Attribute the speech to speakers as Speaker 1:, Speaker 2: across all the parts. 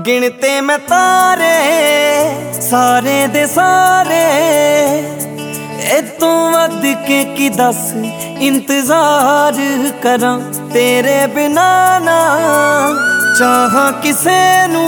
Speaker 1: गिनते मैं तारे सारे दे सारे इतों वध के की दस इंतजार करां तेरे बिना ना चाहां किसे नू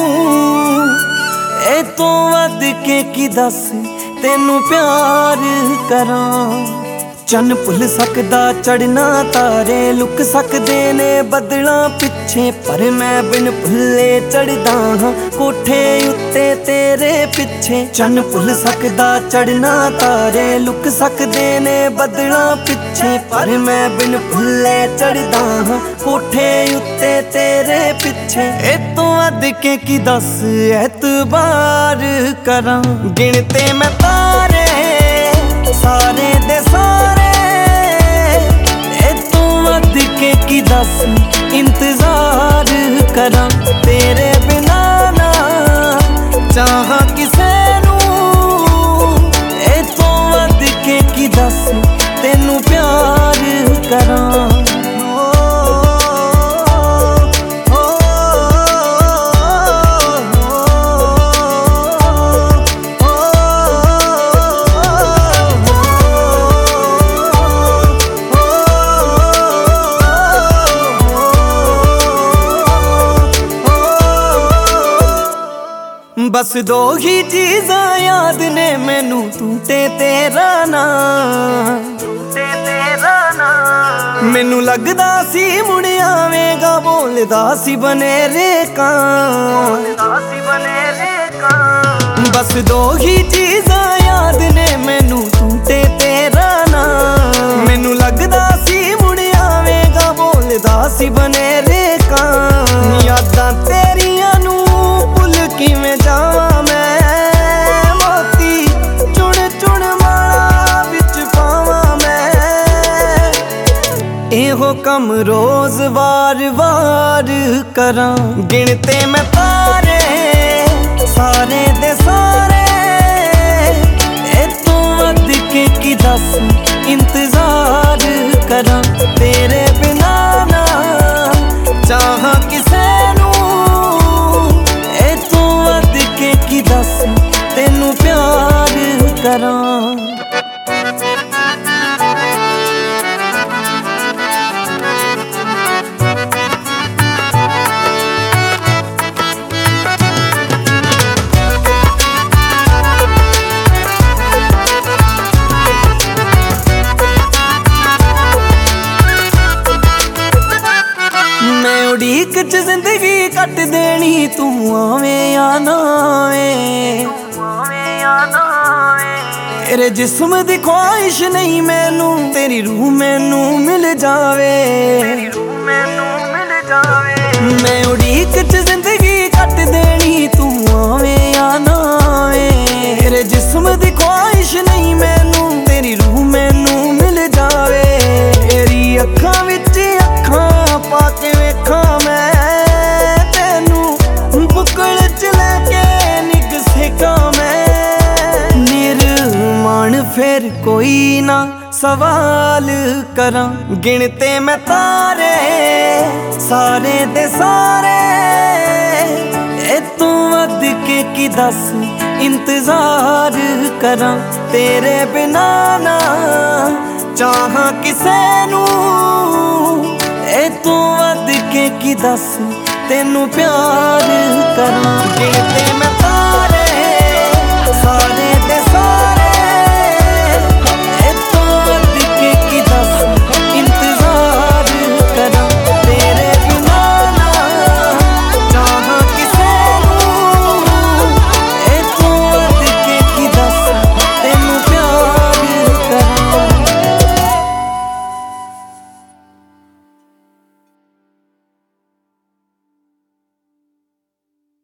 Speaker 1: इतों वध के की दस तेनू प्यार करां। चन्न भुल सकदा चढ़ना तारे लुक सकदे ने बदलां पिछे पर मैं बिन भुल्ले चढ़दा हां कोठे उत्ते तेरे पिछे। चन्न भुल सकदा चढ़ना तारे लुक सकदे ने बदलां पिछे पर मैं बिन भुल्ले चढ़दा हां कोठे उत्ते तेरे पिछे। इतों वध के की दस एतबार करां गिनते मैं तारे सारे दे सारे इतों वध के की दस इंतजार करां तेरे बिना ना चाहां किसे नू इतों वध के की दस तेनू प्यार करां। बस दो ही चीज़ां याद ने मैनू तू ते तेरा नाम। मैनू लगदा सी मुड़ आवेगा बोलदा सी बनेरे कां। बस दो ही चीज़ां याद ने मैनू तू ते तेरा नाम। मैनू लगदा सी मुड़ आवेगा बोलदा सी बनेरे कां। यादां तेरियां नू भुल किवें जावां मैं मोती चुन चुन माला विच पावां मैं। एहो कम रोज वार वार करां गिनते मैं तारे सारे दे सारे इतों वध के की दस इंतजार करां तेरे बिना ना चाहां किसे नू इतों वध के की दस तेनू प्यार करां। उड़ीक च जिंदगी कट देनी तू आवे या ना आवे। तेरे जिस्म दी ख्वाहिश नहीं मैनू तेरी रूह मैनू मिल जावे। मैं उड़ीक च जिंदगी कट देनी तू आवे या ना आवे। तेरे जिस्म दी ख्वाहिश नहीं मैनू तेरी रूह मैनू मिल जावे। तेरी अखां विच अखां पाके वेखां मैं तेनू बुकल च लैके निग सेकां मैं। निर्माण फिर कोई ना सवाल करां गिनते मैं तारे सारे दे सारे इतों वध के की दस इंतजार करां तेरे बिना ना चाहां किसे नू इतों वध के की दस तेनू प्यार करां गिनते मैं